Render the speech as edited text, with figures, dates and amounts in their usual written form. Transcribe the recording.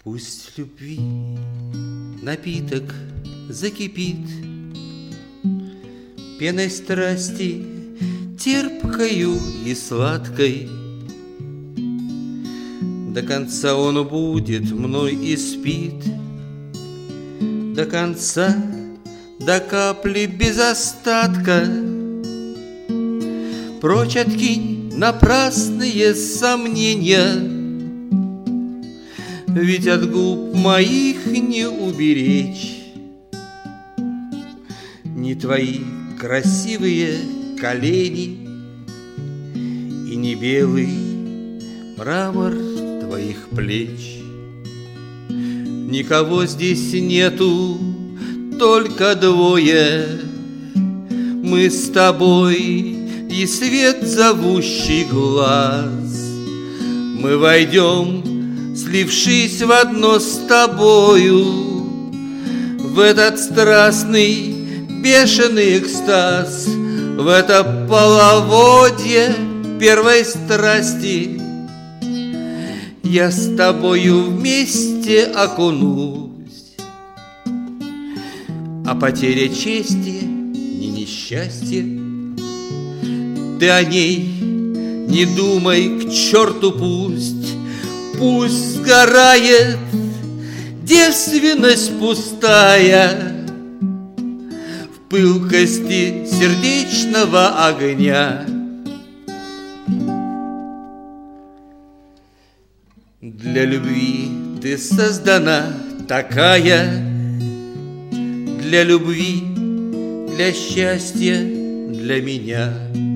Пусть любви напиток закипит пеной страсти, терпкою и сладкой. До конца он будет мной и спит, до конца, до капли без остатка. Прочь откинь напрасные сомнения, ведь от губ моих не уберечь ни твои красивые колени и не белый мрамор твоих плеч. Никого здесь нету, только двое, мы с тобой и свет, зовущий глаз. Мы войдем, слившись в одно с тобою, в этот страстный, бешеный экстаз, в это половодье первой страсти. Я с тобою вместе окунусь, а потеря чести не несчастье. Ты о ней не думай, к черту пусть. Пусть сгорает девственность пустая в пылкости сердечного огня. Для любви ты создана такая, для любви, для счастья, для меня.